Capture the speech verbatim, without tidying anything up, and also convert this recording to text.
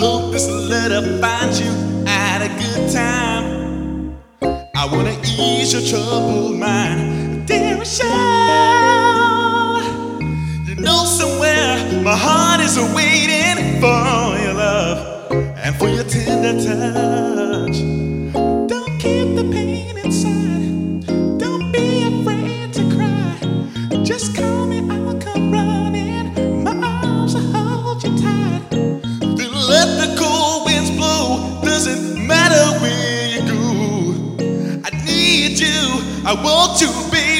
hope this letter finds you at a good time. I wanna ease your troubled mind, dear Michelle. You know somewhere my heart is waiting for your love and for your tender touch. Don't keep the pain inside. Don't be afraid to cry. Just call me, I'll come running. My arms will hold you tight. Then let the cold winds blow. Doesn't matter where you go. I need you. I want to be.